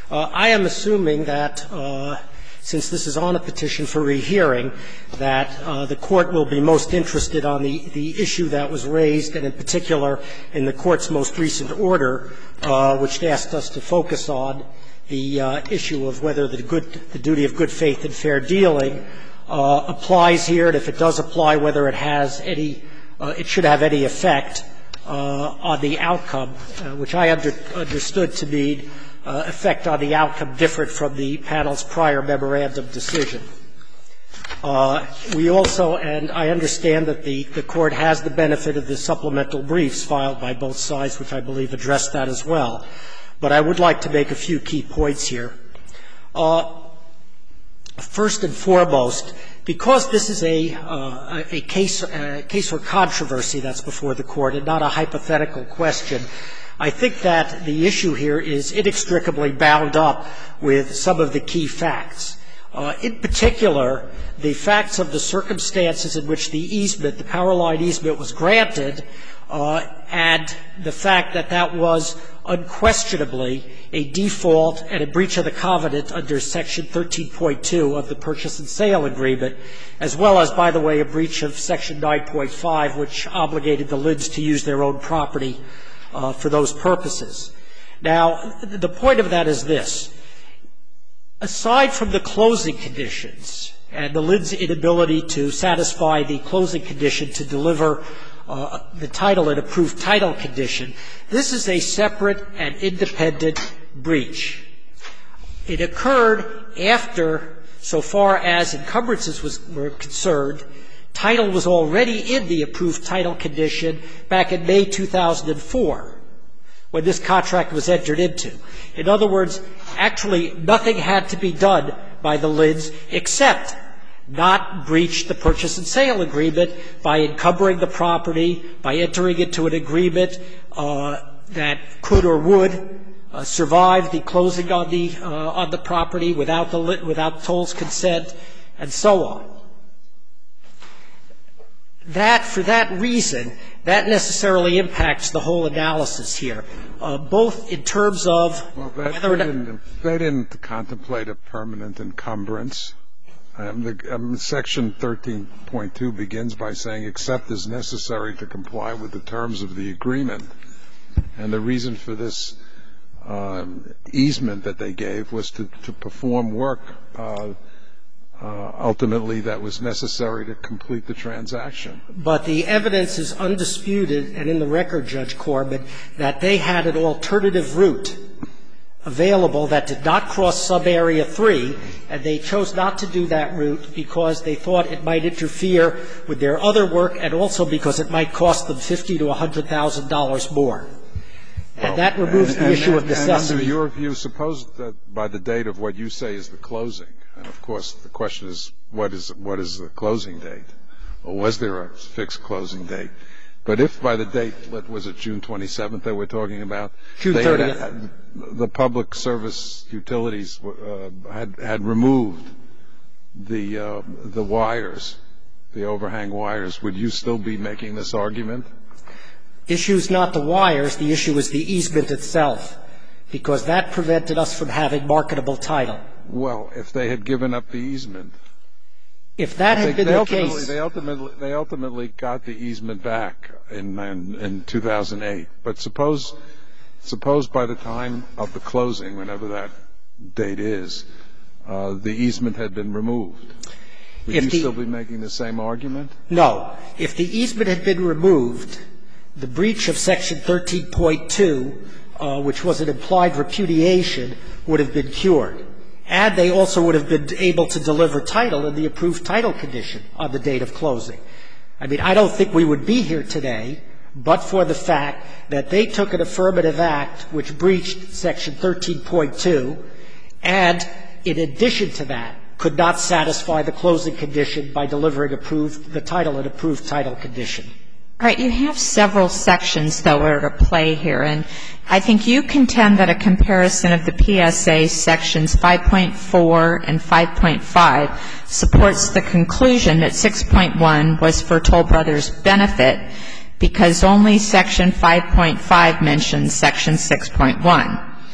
I am assuming that, since this is on a petition for rehearing, that the Court will be most interested on the issue that was raised, and in particular in the Court's most recent order, which asked us to focus on the issue of whether the duty of good faith and fair dealing applies here, and if it does apply, whether it has any it should have any effect on the outcome, which I understood to mean effect on the outcome different from the panel's prior memorandum decision. We also, and I understand that the Court has the benefit of the supplemental briefs filed by both sides, which I believe address that as well. But I would like to make a few key points here. First and foremost, because this is a case or controversy that's before the Court and not a hypothetical question, I think that the issue here is inextricably bound up with some of the key facts. In particular, the facts of the circumstances in which the easement, the power line easement, was granted, and the fact that that was unquestionably a default and a breach of the covenant under Section 13.2 of the Purchase and Sale Agreement, as well as, by the way, a breach of Section 9.5, which obligated the Lids to use their own property for those purposes. Now, the point of that is this. Aside from the closing conditions and the Lids' inability to satisfy the closing condition to deliver the title and approved title condition, this is a separate and independent breach. It occurred after, so far as encumbrances were concerned, title was already in the approved title condition back in May 2004, when this contract was entered into. In other words, actually nothing had to be done by the Lids except not breach the Purchase and Sale Agreement by encumbering the property, by entering into an agreement that could or would survive the closing on the property without Toll's consent, and so on. For that reason, that necessarily impacts the whole analysis here, both in terms of whether or not they didn't contemplate a permanent encumbrance. Section 13.2 begins by saying, except as necessary to comply with the terms of the agreement. And the reason for this easement that they gave was to perform work ultimately that was necessary to complete the transaction. But the evidence is undisputed, and in the record, Judge Corbett, that they had an alternative route available that did not cross Sub-Area 3, and they chose not to do that route because they thought it might interfere with their other work and also because it might cost them $50,000 to $100,000 more. And that removes the issue of necessity. And under your view, suppose that by the date of what you say is the closing, and of course the question is what is the closing date, or was there a fixed closing date? But if by the date, was it June 27th that we're talking about? June 30th. The public service utilities had removed the wires, the overhang wires. Would you still be making this argument? Issue is not the wires. The issue is the easement itself, because that prevented us from having marketable title. Well, if they had given up the easement. If that had been the case. They ultimately got the easement back in 2008. But suppose by the time of the closing, whenever that date is, the easement had been removed. Would you still be making the same argument? No. If the easement had been removed, the breach of Section 13.2, which was an implied repudiation, would have been cured. And they also would have been able to deliver title in the approved title condition on the date of closing. I mean, I don't think we would be here today but for the fact that they took an affirmative act which breached Section 13.2 and, in addition to that, could not satisfy the closing condition by delivering the title in approved title condition. All right. You have several sections, though, that are at play here. And I think you contend that a comparison of the PSA sections 5.4 and 5.5 supports the conclusion that 6.1 was for Toll Brothers' benefit because only Section 5.5 mentions Section 6.1.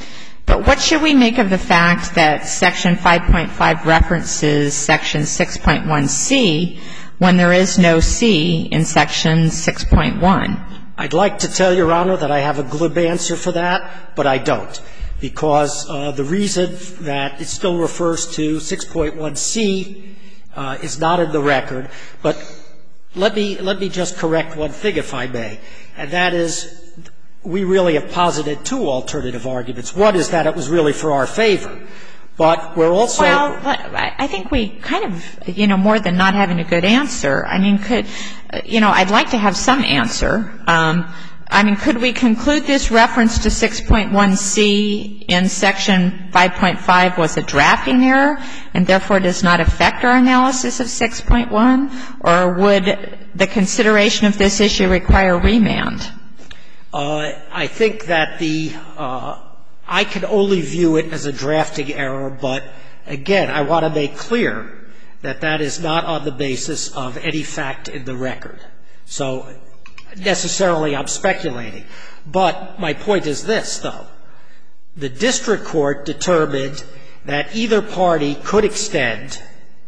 But what should we make of the fact that Section 5.5 references Section 6.1c when there is no C in Section 6.1? I'd like to tell Your Honor that I have a glib answer for that, but I don't, because the reason that it still refers to 6.1c is not in the record. But let me just correct one thing, if I may, and that is we really have posited two alternative arguments. One is that it was really for our favor, but we're also — Well, I think we kind of, more than not having a good answer, I mean, I'd like to have some answer. Could we conclude this reference to 6.1c in Section 5.5 was a drafting error and therefore does not affect our analysis of 6.1? Or would the consideration of this issue require remand? I think that I can only view it as a drafting error, but again, I want to make clear that that is not on the basis of any fact in the record. So necessarily I'm speculating. But my point is this, though. The district court determined that either party could extend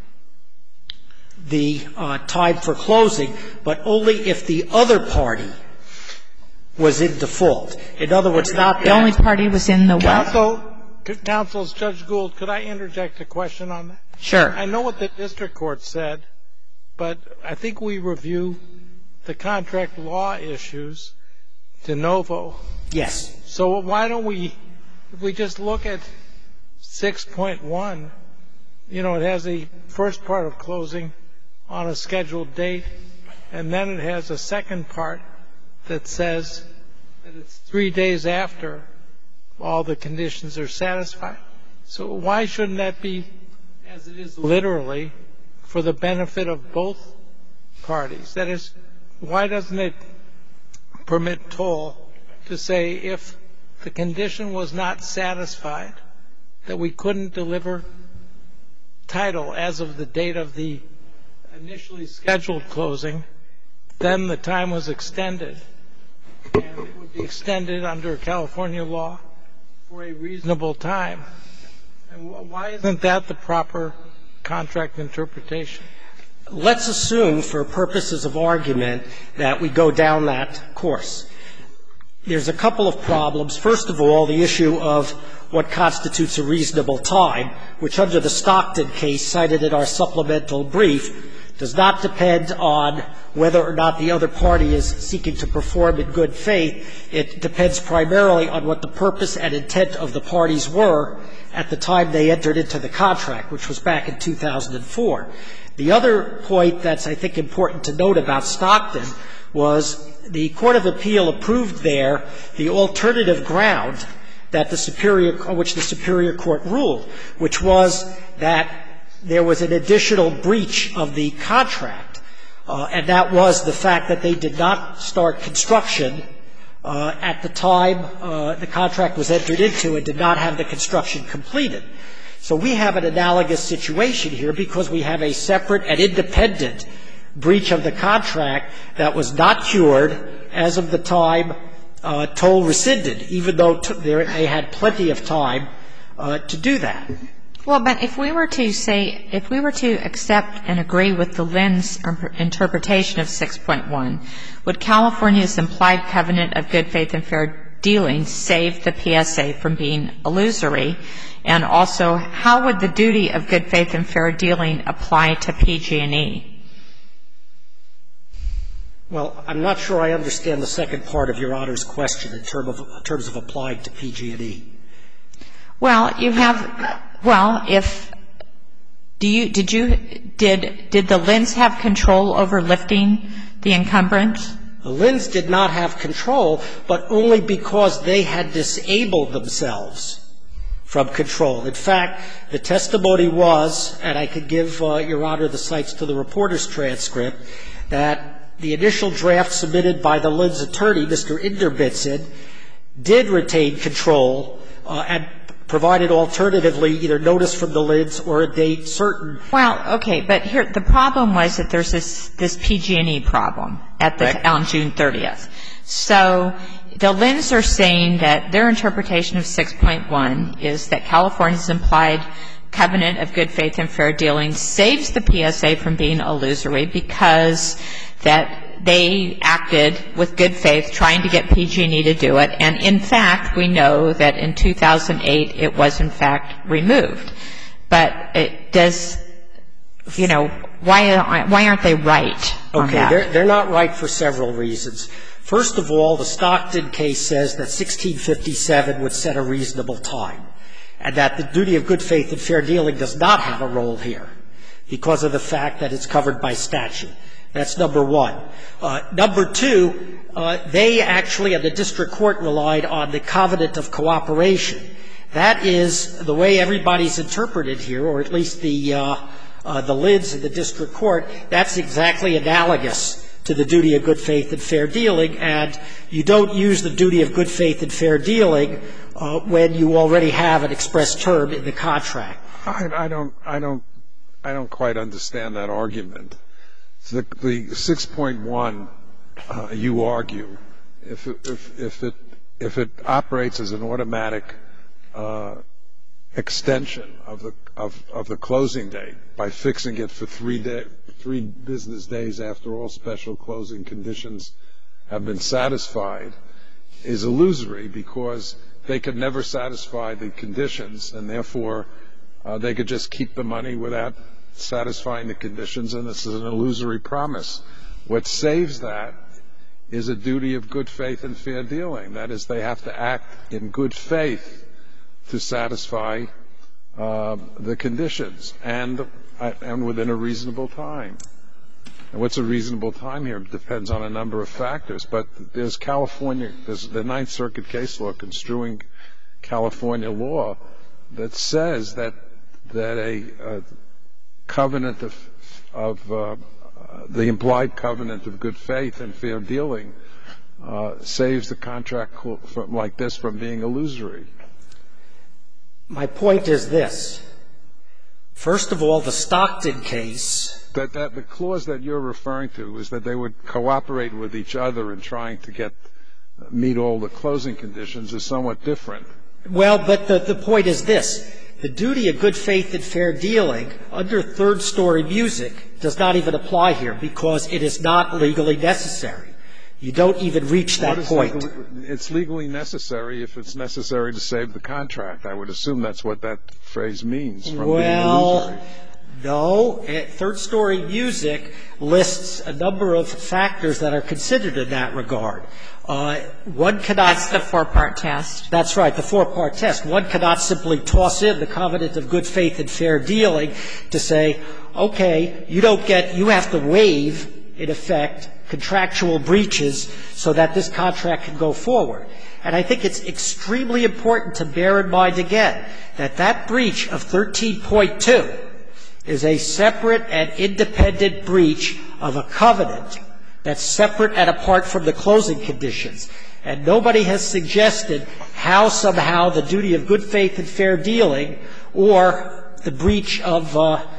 the time for closing, but only if the other party was in default. In other words, not that the only party was in the what? Counsel, Judge Gould, could I interject a question on that? Sure. I know what the district court said, but I think we review the contract law issues de novo. Yes. So why don't we, if we just look at 6.1, it has a first part of closing on a scheduled date, and then it has a second part that says that it's 3 days after all the conditions are satisfied. So why shouldn't that be, as it is literally, for the benefit of both parties? That is, why doesn't it permit toll to say if the condition was not satisfied, that we couldn't deliver title as of the date of the initially scheduled closing, then the time was extended, and it would be extended under California law for a reasonable time? And why isn't that the proper contract interpretation? Let's assume, for purposes of argument, that we go down that course. There's a couple of problems. First of all, the issue of what constitutes a reasonable time, which under the Stockton case cited in our supplemental brief, does not depend on whether or not the other party is seeking to perform in good faith. It depends primarily on what the purpose and intent of the parties were at the time they entered into the contract, which was back in 2004. The other point that's, I think, important to note about Stockton was the Court of Appeal approved there the alternative ground that on which the Superior Court ruled, which was that there was an additional breach of the contract, and that was the fact that they did not start construction at the time the contract was entered into and did not have the construction completed. So we have an analogous situation here because we have a separate and independent breach of the contract that was not cured as of the time toll rescinded, even though they had plenty of time to do that. Well, but if we were to accept and agree with the Lynn's interpretation of 6.1, would California's implied covenant of good faith and fair dealing save the PSA from being illusory? And also, how would the duty of good faith and fair dealing apply to PG&E? Well, I'm not sure I understand the second part of Your Honor's question in terms of applying to PG&E. Well, did the Lynn's have control over lifting the encumbrance? The Lynn's did not have control, but only because they had disabled themselves from control. In fact, the testimony was, and I could give Your Honor the cites to the reporter's transcript, that the initial draft submitted by the Lynn's attorney, Mr. Inderbitson, did retain control and provided alternatively either notice from the Lynn's or a date certain. Well, okay, but here the problem was that there's this PG&E problem on June 30th. So the Linds are saying that their interpretation of 6.1 is that California's implied covenant of good faith and fair dealing saves the PSA from being illusory because that they acted with good faith trying to get PG&E to do it. And, in fact, we know that in 2008 it was, in fact, removed. But it does, you know, why aren't they right on that? Okay, they're not right for several reasons. First of all, the Stockton case says that 1657 would set a reasonable time, and that the duty of good faith and fair dealing does not have a role here because of the fact that it's covered by statute. That's number one. Number two, they actually, and the district court, relied on the covenant of cooperation. That is the way everybody's interpreted here, or at least the Linds in the district court. That's exactly analogous to the duty of good faith and fair dealing, and you don't use the duty of good faith and fair dealing when you already have an express term in the contract. I don't quite understand that argument. The 6.1, you argue, if it operates as an automatic extension of the closing date by fixing it for 3 business days after all special closing conditions have been satisfied, is illusory because they could never satisfy the conditions, and therefore they could just keep the money without satisfying the conditions, and this is an illusory promise. What saves that is a duty of good faith and fair dealing. That is, they have to act in good faith to satisfy the conditions and within a reasonable time. And what's a reasonable time here depends on a number of factors. But there's the Ninth Circuit case law construing California law that says that a covenant of the implied covenant of good faith and fair dealing saves the contract like this from being illusory. My point is this. First of all, the Stockton case. The clause that you're referring to is that they would cooperate with each other in trying to meet all the closing conditions is somewhat different. Well, but the point is this. The duty of good faith and fair dealing under third-story music does not even apply here because it is not legally necessary. You don't even reach that point. It's legally necessary if it's necessary to save the contract. I would assume that's what that phrase means from being illusory. No. Third-story music lists a number of factors that are considered in that regard. One cannot. That's the 4-part test. That's right, the 4-part test. One cannot simply toss in the covenant of good faith and fair dealing to say, okay, you have to waive, in effect, contractual breaches so that this contract can go forward. And I think it's extremely important to bear in mind again that that breach of 13.2 is a separate and independent breach of a covenant that's separate and apart from the closing conditions. And nobody has suggested how somehow the duty of good faith and fair dealing or the breach of or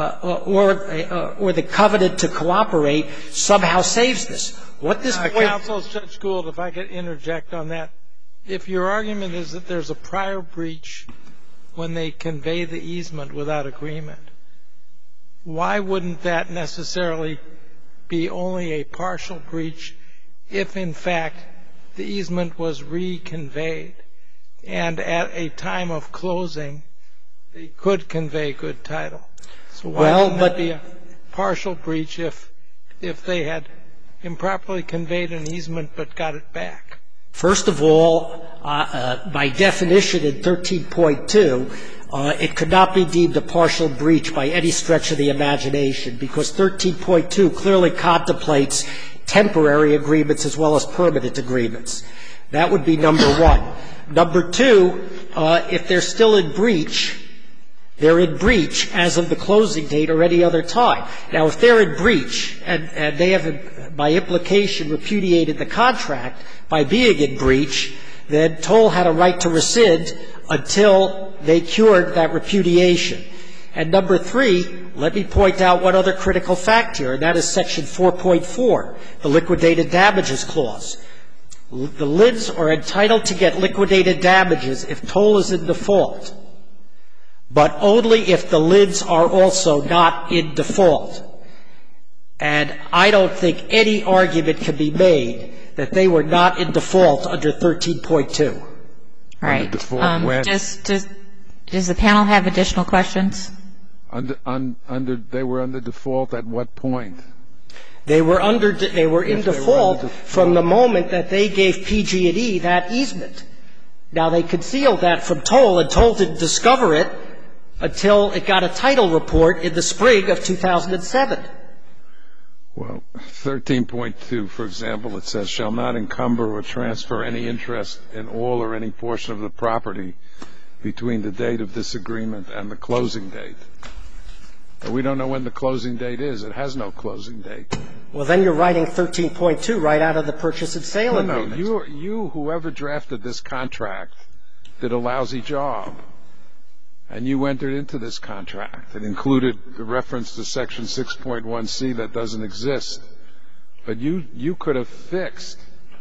the covenant to cooperate somehow saves this. What this point... Counsel, Judge Gould, if I could interject on that. If your argument is that there's a prior breach when they convey the easement without agreement, why wouldn't that necessarily be only a partial breach if, in fact, the easement was reconveyed and at a time of closing they could convey good title? So why wouldn't that be a partial breach if they had improperly conveyed an easement but got it back? First of all, by definition in 13.2, it could not be deemed a partial breach by any stretch of the imagination because 13.2 clearly contemplates temporary agreements as well as permanent agreements. That would be number one. Number two, if they're still in breach, they're in breach as of the closing date or any other time. Now, if they're in breach and they have, by implication, repudiated the contract by being in breach, then Toll had a right to rescind until they cured that repudiation. And number three, let me point out one other critical fact here, and that is Section 4.4, the liquidated damages clause. The Linds are entitled to get liquidated damages if toll is in default, but only if the Linds are also not in default. And I don't think any argument can be made that they were not in default under 13.2. All right. Under default when? Does the panel have additional questions? They were under default at what point? They were in default from the moment that they gave PG&E that easement. Now, they concealed that from toll, and toll didn't discover it until it got a title report in the spring of 2007. Well, 13.2, for example, it says, shall not encumber or transfer any interest in all or any portion of the property between the date of this agreement and the closing date. But we don't know when the closing date is. It has no closing date. Well, then you're writing 13.2 right out of the purchase and sale agreement. No, you, whoever drafted this contract, did a lousy job. And you entered into this contract. It included the reference to Section 6.1c that doesn't exist. But you could have fixed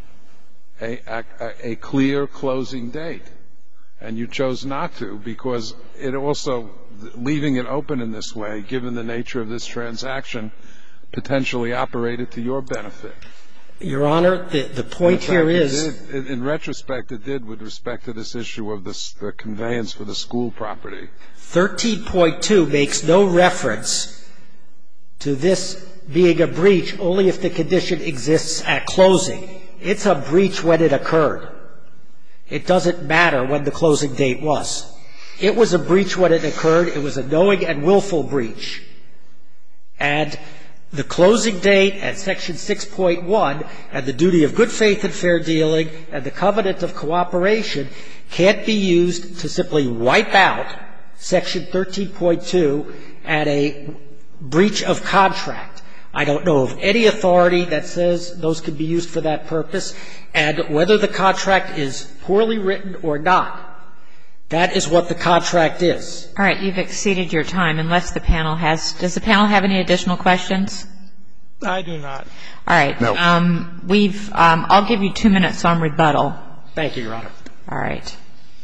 a clear closing date. And you chose not to because it also, leaving it open in this way, given the nature of this transaction, potentially operated to your benefit. Your Honor, the point here is... In retrospect, it did with respect to this issue of the conveyance for the school property. 13.2 makes no reference to this being a breach only if the condition exists at closing. It's a breach when it occurred. It doesn't matter when the closing date was. It was a breach when it occurred. It was a knowing and willful breach. And the closing date and Section 6.1 and the duty of good faith and fair dealing and the covenant of cooperation can't be used to simply wipe out Section 13.2 and a breach of contract. I don't know of any authority that says those can be used for that purpose. And whether the contract is poorly written or not, that is what the contract is. All right. You've exceeded your time. Unless the panel has – does the panel have any additional questions? I do not. All right. No. I'll give you 2 minutes on rebuttal. Thank you, Your Honor. All right.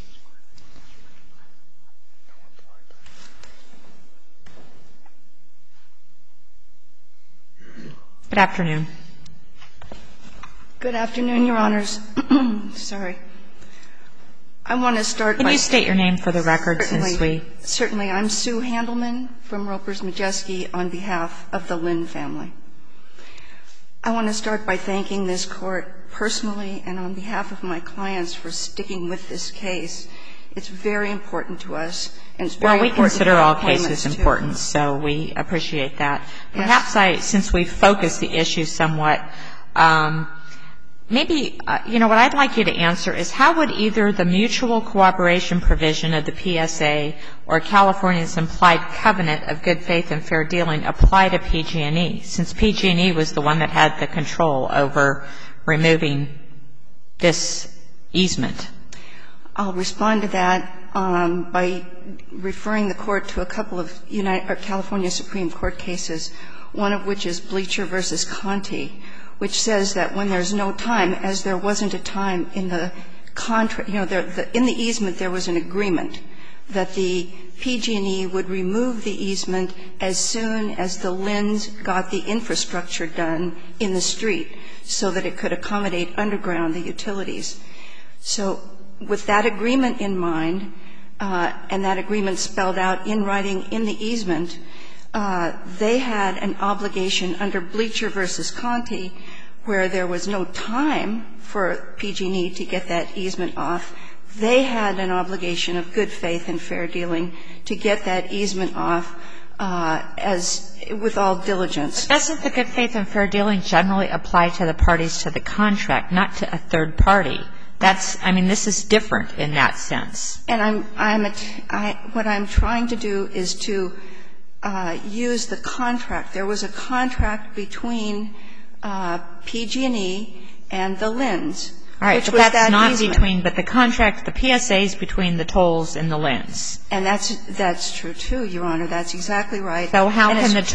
Good afternoon. Good afternoon, Your Honors. Sorry. I want to start by... Can you state your name for the record since we... Certainly. I'm Sue Handelman from Ropers Majeski on behalf of the Lynn family. I want to start by thanking this Court personally and on behalf of my clients for sticking with this case. It's very important to us, and it's very important to our consider all claimants, cases too. important, so we appreciate that. Yes. Perhaps since we've focused the issue somewhat, maybe, what I'd like you to answer is how would either the mutual cooperation provision of the PSA or California's implied covenant of good faith and fair dealing apply to PG&E, since PG&E was the one that had the control over removing this easement? I'll respond to that by referring the Court to a couple of California Supreme Court cases, one of which is Bleacher v. Conti, which says that when there's no time, as there wasn't a time in the contract, in the easement there was an agreement that the PG&E would remove the easement as soon as the Lynn's got the infrastructure done in the street so that it could accommodate underground the utilities. So with that agreement in mind, and that agreement spelled out in writing in the easement, they had an obligation under Bleacher v. Conti where there was no time for PG&E to get that easement off. They had an obligation of good faith and fair dealing to get that easement off with all diligence. But doesn't the good faith and fair dealing generally apply to the parties to the contract, not to a third party? This is different in that sense. And what I'm trying to do is to use the contract. There was a contract between PG&E and the Lynn's. All right, which but was that's that not easement. between, but the contract, the PSA is between the tolls and the Lynn's. And that's true, too, Your Honor. That's exactly right. So how can the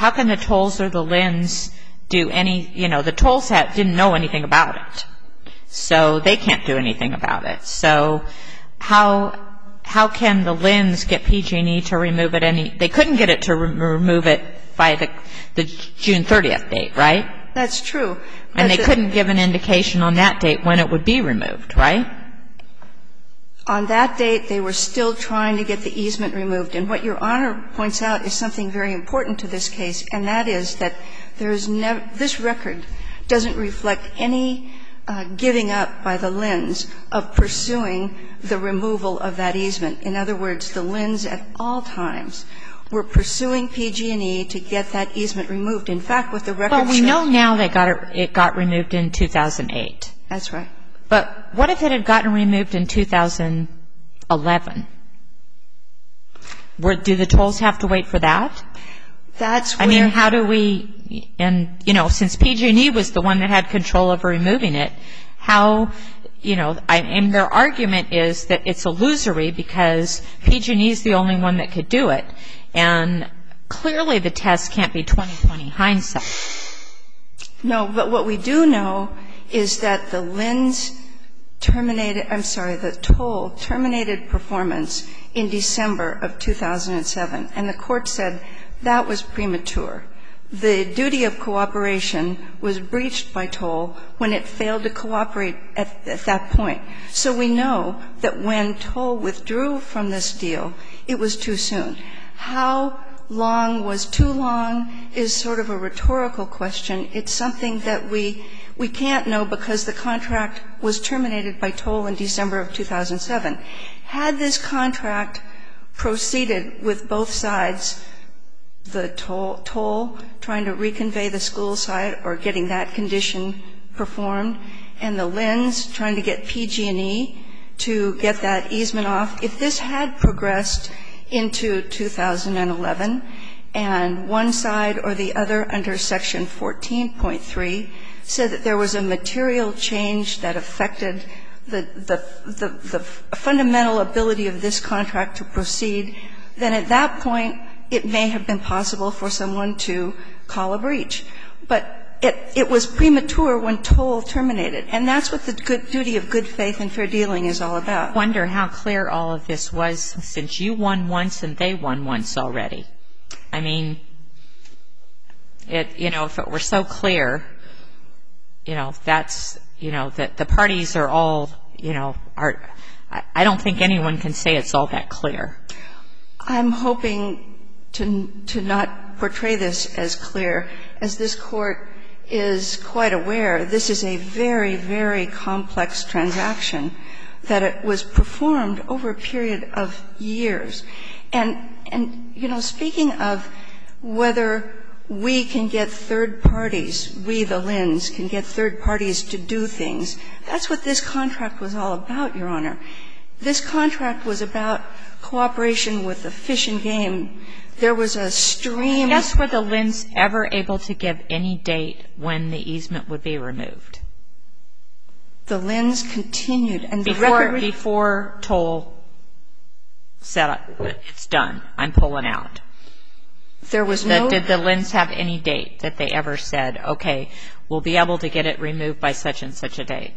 tolls or the Lynn's do any, the tolls didn't know anything about it. So they can't do anything about it. So how can the Linns get PG&E to remove it? They couldn't get it to remove it by the June 30th date, right? That's true. And they couldn't give an indication on that date when it would be removed, right? On that date, they were still trying to get the easement removed. And what Your Honor points out is something very important to this case, and that is that this record doesn't reflect any giving up by the Linns of pursuing the removal of that easement. In other words, the Linns at all times were pursuing PG&E to get that easement removed. In fact, what the record shows — Well, we know now it got removed in 2008. That's right. But what if it had gotten removed in 2011? Do the tolls have to wait for that? That's where — I mean, how do we — and, you know, since PG&E was the one that had control over removing it, how — you know, and their argument is that it's illusory because PG&E is the only one that could do it. And clearly the test can't be 20/20 hindsight. No, but what we do know is that the Linns terminated — I'm sorry, the toll terminated performance in December of 2007. And the Court said that was premature. The duty of cooperation was breached by toll when it failed to cooperate at that point. So we know that when toll withdrew from this deal, it was too soon. How long was too long is sort of a rhetorical question. It's something that we can't know because the contract was terminated by toll in December of 2007. Had this contract proceeded with both sides, the toll trying to reconvey the school site or getting that condition performed, and the Linns trying to get PG&E to get that easement off, if this had progressed into 2011 and one side or the other under Section 14.3 said that there was a material change that affected the fundamental ability of this contract to proceed, then at that point it may have been possible for someone to call a breach. But it was premature when toll terminated. And that's what the duty of good faith and fair dealing is all about. I wonder how clear all of this was since you won once and they won once already. I mean, you know, if it were so clear, you know, that's, you know, that the parties are all, you know, I don't think anyone can say it's all that clear. I'm hoping to not portray this as clear. As this Court is quite aware, this is a very, very complex transaction that it was performed over a period of years. And, you know, speaking of whether we can get third parties, we the Linns can get third parties to do things, that's what this contract was all about, Your Honor. This contract was about cooperation with the Fish and Game. There was a stream. I guess were the Linns ever able to give any date when the easement would be removed? The Linns continued. And the record before toll said it's done, I'm pulling out. There was no. Did the Linns have any date that they ever said, okay, we'll be able to get it removed by such and such a date?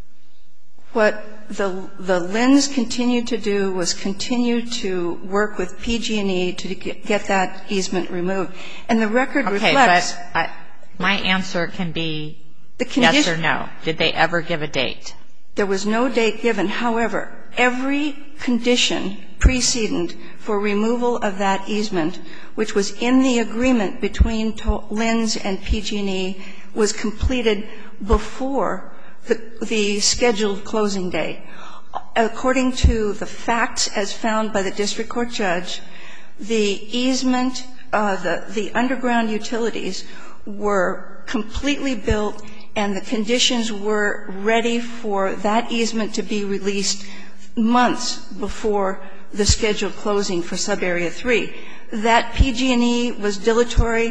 What the Linns continued to do was continue to work with PG&E to get that easement removed. And the record reflects. Okay, but my answer can be yes or no. Did they ever give a date? There was no date given. However, every condition precedent for removal of that easement, which was in the agreement between Linns and PG&E, was completed before the scheduled closing date. According to the facts as found by the district court judge, the easement, the underground utilities were completely built and the conditions were ready for that easement to be released months before the scheduled closing for Subarea 3. That PG&E was dilatory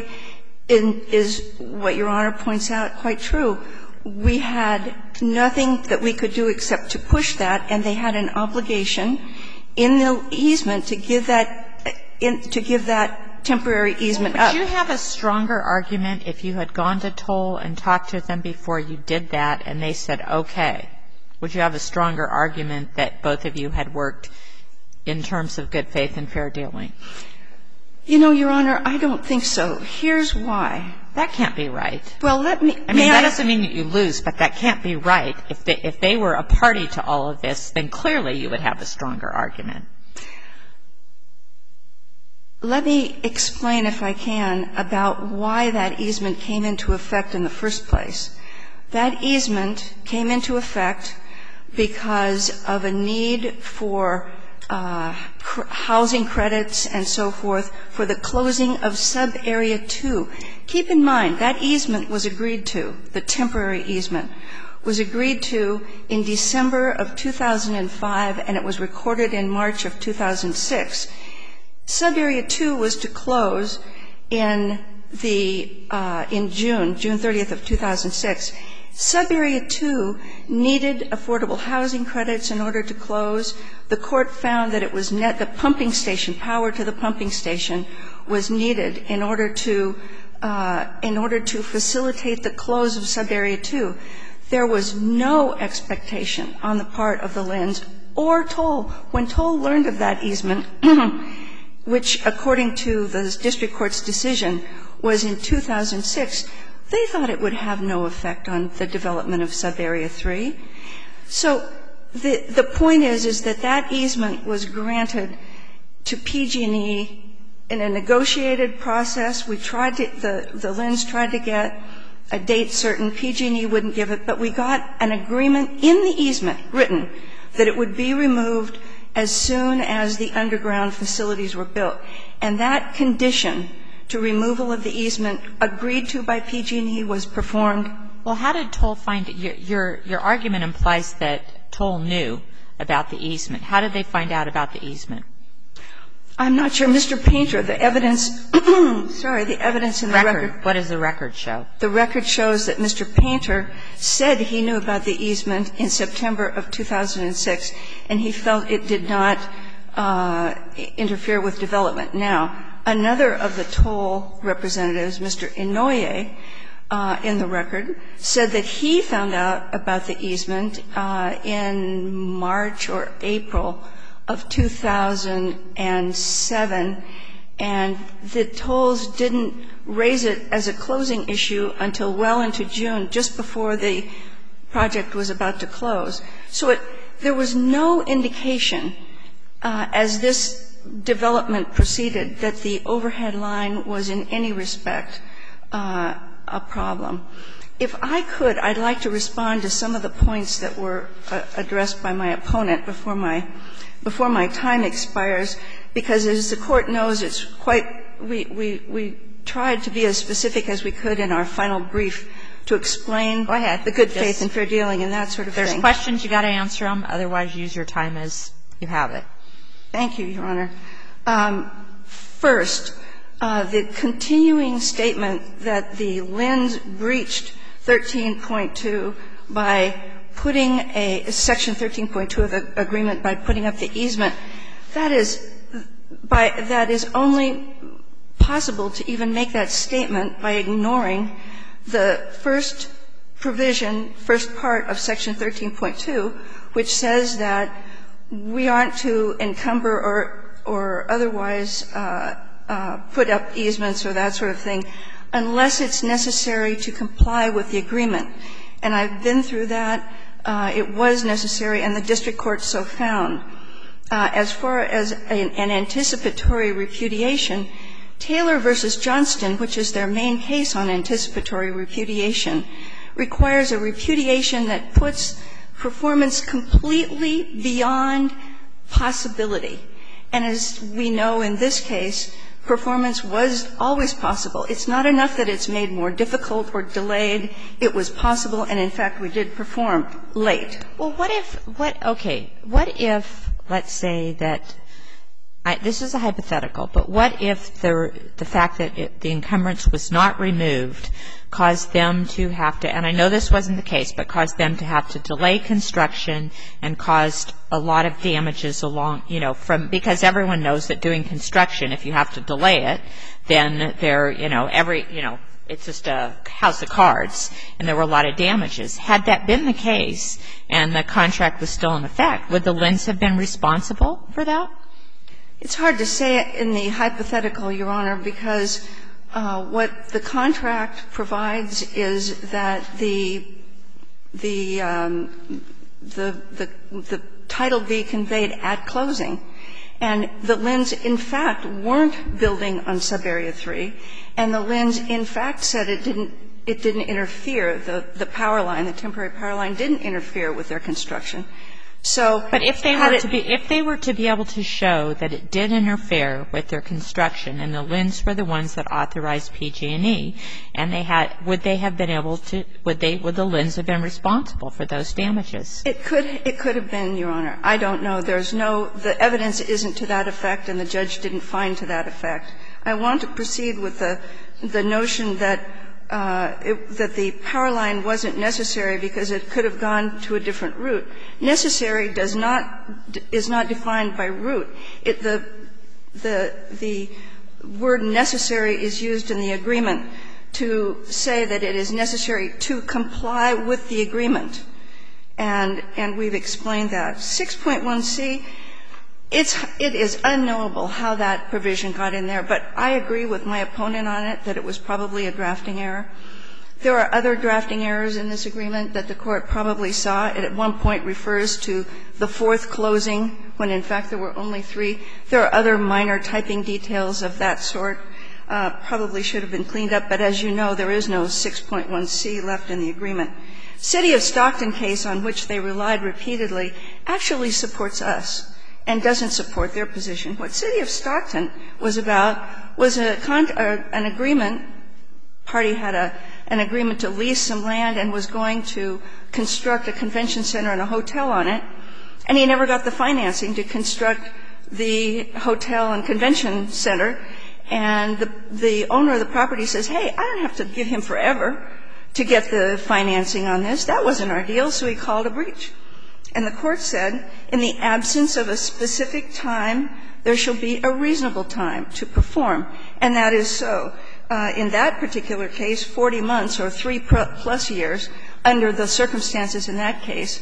is what Your Honor points out quite true. We had nothing that we could do except to push that, and they had an obligation in the easement to give that temporary easement up. Would you have a stronger argument if you had gone to toll and talked to them before you did that and they said, okay, would you have a stronger argument that both of you had worked in terms of good faith and fair dealing? You know, Your Honor, I don't think so. Here's why. That can't be right. Well, let me – I mean, that doesn't mean that you lose, but that can't be right. If they were a party to all of this, then clearly you would have a stronger argument. Let me explain, if I can, about why that easement came into effect in the first place. That easement came into effect because of a need for housing credits and so forth for the closing of Sub-Area 2. Keep in mind, that easement was agreed to, the temporary easement, was agreed to in December of 2005, and it was recorded in March of 2006. Sub-Area 2 was to close in June 30th of 2006. Sub-Area 2 needed affordable housing credits in order to close. The Court found that it was the pumping station, power to the pumping station, was needed in order to facilitate the close of Sub-Area 2. There was no expectation on the part of the Linds or Toll. When Toll learned of that easement, which according to the district court's decision was in 2006, they thought it would have no effect on the development of Sub-Area 3. So the point is that that easement was granted to PG&E in a negotiated process. We tried to the Linds tried to get a date certain. PG&E wouldn't give it, but we got an agreement in the easement written that it would be removed as soon as the underground facilities were built. And that condition to removal of the easement agreed to by PG&E was performed. Well, how did Toll find it? Your argument implies that Toll knew about the easement. How did they find out about the easement? I'm not sure. Mr. Painter, the evidence the evidence in the record. What does the record show? The record shows that Mr. Painter said he knew about the easement in September of 2006, and he felt it did not interfere with development. Now, another of the Toll representatives, Mr. Inouye, in the record, said that he found out about the easement in March or April of 2007, and the Tolls didn't raise it as a closing issue until well into June, just before the project was about to close. So there was no indication as this development proceeded that the overhead line was in any respect a problem. If I could, I'd like to respond to some of the points that were addressed by my opponent before my time expires, because as the Court knows, it's quite we tried to be as specific as we could in our final brief to explain the good faith and fair dealing and that sort of thing. There's questions, you got to answer them, otherwise use your time as you have it. Thank you, Your Honor. First, the continuing statement that the Linds breached 13.2 by putting a section 13.2 of the agreement by putting up the easement, that is only possible to even make that statement by ignoring the first provision, first part of section 13.2, which says that we aren't to encumber or otherwise put up easements or that sort of thing unless it's necessary to comply with the agreement. And I've been through that. It was necessary, and the district court so found. As far as an anticipatory repudiation, Taylor v. Johnston, which is their main case on anticipatory repudiation, requires a repudiation that puts performance completely beyond possibility. And as we know in this case, performance was always possible. It's not enough that it's made more difficult or delayed. It was possible, and in fact, we did perform late. Well, what if, let's say that, this is a hypothetical, but what if the fact that the encumbrance was not removed caused them to have to, and I know this wasn't the case, but caused them to have to delay construction and caused a lot of damages along, because everyone knows that doing construction, if you have to delay it, then it's just a house of cards, and there were a lot of damages. Had that been the case and the contract was still in effect, would the Linds have been responsible for that? It's hard to say in the hypothetical, Your Honor, because what the contract provides is that the title be conveyed at closing. And the Linds, in fact, weren't building on Subarea 3, and the Linds, in fact, said it didn't interfere. The power line, the temporary power line, didn't interfere with their construction. So, but if they were to be able to show that it did interfere with their construction, and the Linds were the ones that authorized PG&E, and would they have been able to? Would the Linds have been responsible for those damages? It could have been, Your Honor. I don't know. The evidence isn't to that effect, and the judge didn't find to that effect. I want to proceed with the notion that the power line wasn't necessary because it could have gone to a different route. Necessary is not defined by route. The word necessary is used in the agreement to say that it is necessary to comply with the agreement. And we've explained that. 6.1c, it is unknowable how that provision got in there, but I agree with my opponent on it that it was probably a drafting error. There are other drafting errors in this agreement that the Court probably saw. It at one point refers to the fourth closing when, in fact, there were only 3. There are other minor typing details of that sort. Probably should have been cleaned up, but as you know, there is no 6.1c left in the agreement. City of Stockton case, on which they relied repeatedly, actually supports us and doesn't support their position. What City of Stockton was about was an agreement. Party had an agreement to lease some land and was going to construct a convention center and a hotel on it, and he never got the financing to construct the hotel and convention center. And the owner of the property says, hey, I don't have to give him forever to get the financing on this. That wasn't our deal, so he called a breach. And the Court said, in the absence of a specific time, there shall be a reasonable time to perform. And that is so. In that particular case, 40 months or 3+ years under the circumstances in that case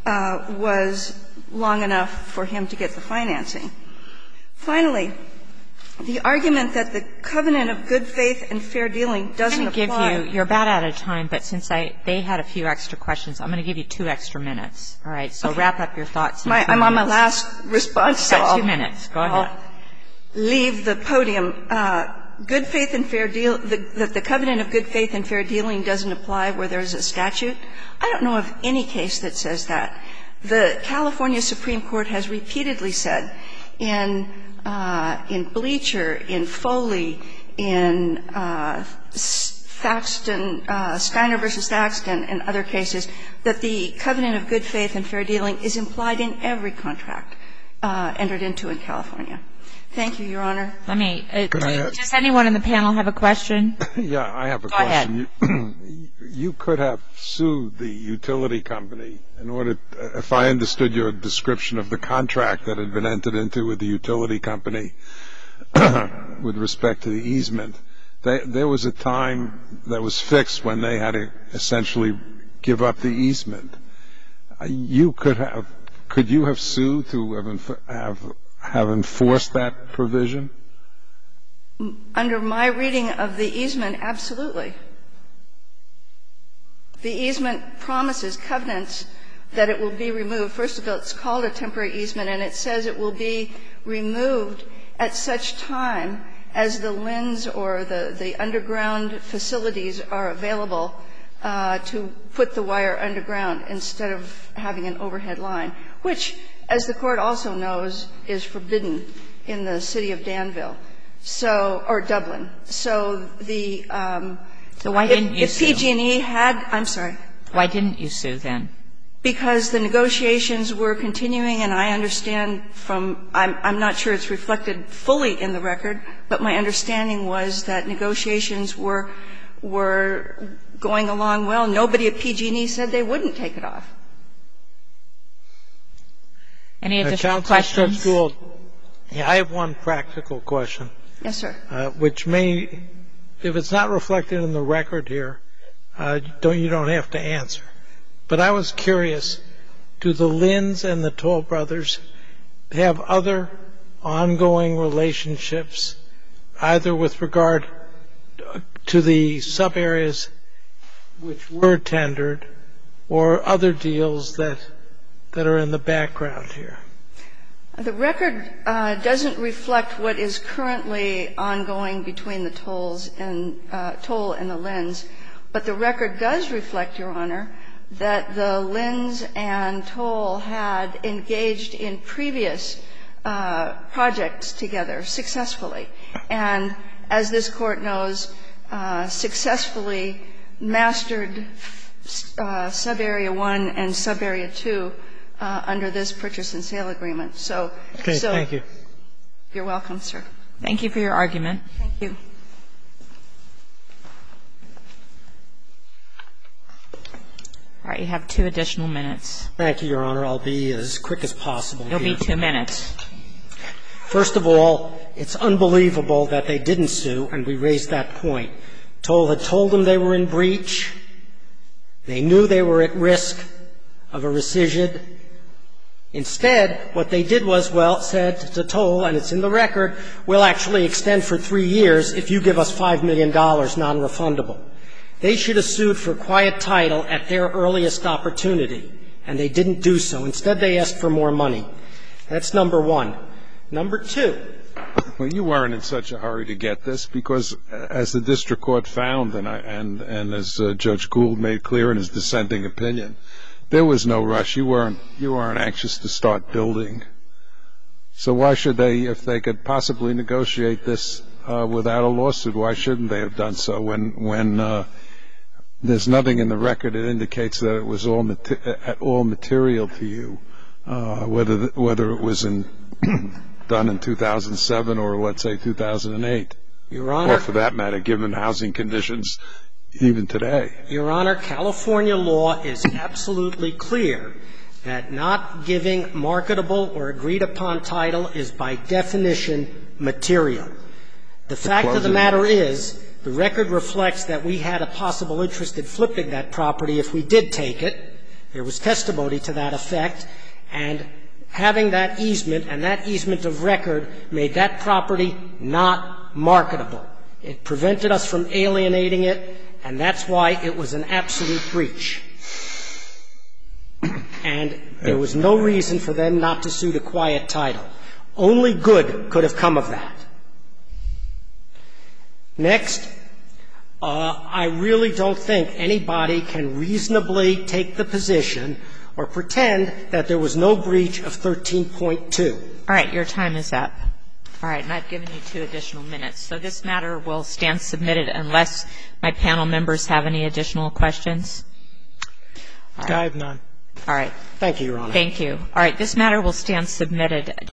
was long enough for him to get the financing. Finally, the argument that the covenant of good faith and fair dealing doesn't apply. I'm going to give you, you're about out of time, but since they had a few extra questions, I'm going to give you 2 extra minutes. All right, so wrap up your thoughts. I'm on my last response, so I'll 2 minutes. Go ahead. I'll leave the podium. Good faith and fair deal, the covenant of good faith and fair dealing doesn't apply where there's a statute. I don't know of any case that says that. The California Supreme Court has repeatedly said in Bleacher, in Foley, in Thaxton, Steiner v. Thaxton and other cases, that the covenant of good faith and fair dealing is implied in every contract entered into in California. Thank you, Your Honor. Let me does anyone in the panel have a question? Yeah, I have a Go question. ahead. You could have sued the utility company in order, if I understood your description of the contract that had been entered into with the utility company with respect to the easement. There was a time that was fixed when they had to essentially give up the easement. Could you have sued to have enforced that provision? Under my reading of the easement, absolutely. The easement promises covenants that it will be removed. First of all, it's called a temporary easement, and it says it will be removed at such time as the LINs or the underground facilities are available to put the wire underground instead of having an overhead line, which, as the Court also knows, is forbidden in the city of Danville, or Dublin. So why didn't you sue? If PG&E had – I'm sorry. Why didn't you sue then? Because the negotiations were continuing, and I understand from – I'm not sure it's reflected fully in the record, but my understanding was that negotiations were going along well. Nobody at PG&E said they wouldn't take it off. Any additional questions? Judge Gould, I have one practical question. Yes, sir. Which may if it's not reflected in the record here, you don't have to answer. But I was curious, do the Lins and the Toll brothers have other ongoing relationships, either with regard to the sub-areas which were tendered or other deals that are in the background here? The record doesn't reflect what is currently ongoing between the Toll and the Lins, but the record does reflect, Your Honor, that the Lins and Toll had engaged in previous projects together successfully, and as this Court knows, successfully mastered Sub-Area 1 and Sub-Area 2 under this purchase and sale agreement. Okay, thank you. You're welcome, sir. Thank you for your argument. Thank you. All right, you have 2 additional minutes. Thank you, Your Honor. I'll be as quick as possible. You'll be 2 minutes. First of all, it's unbelievable that they didn't sue, and we raised that point. Toll had told them they were in breach. They knew they were at risk of a rescission. Instead, what they did was, said to Toll, and it's in the record, we'll actually extend for 3 years if you give us $5 million non-refundable. They should have sued for quiet title at their earliest opportunity, and they didn't do so. Instead, they asked for more money. That's number one. Number two. Well, you weren't in such a hurry to get this because, as the district court found, and as Judge Gould made clear in his dissenting opinion, there was no rush. You weren't anxious to start building. So why should they, if they could possibly negotiate this without a lawsuit, why shouldn't they have done so when there's nothing in the record that indicates that it was all material to you, whether it was done in 2007 or, let's say, 2008? Your Honor. Or, for that matter, given housing conditions even today. Your Honor, California law is absolutely clear that not giving marketable or agreed-upon title is, by definition, material. The fact of the matter is, the record reflects that we had a possible interest in flipping that property if we did take it. There was testimony to that effect. And having that easement and that easement of record made that property not marketable. It prevented us from alienating it, and that's why it was an absolute breach. And there was no reason for them not to sue to quiet title. Only good could have come of that. Next, I really don't think anybody can reasonably take the position or pretend that there was no breach of 13.2. All right, your time is up. All right, and I've given you 2 additional minutes. So this matter will stand submitted unless my panel members have any additional questions. I have none. All right. Thank you, Your Honor. Thank you. All right, this matter will stand submitted.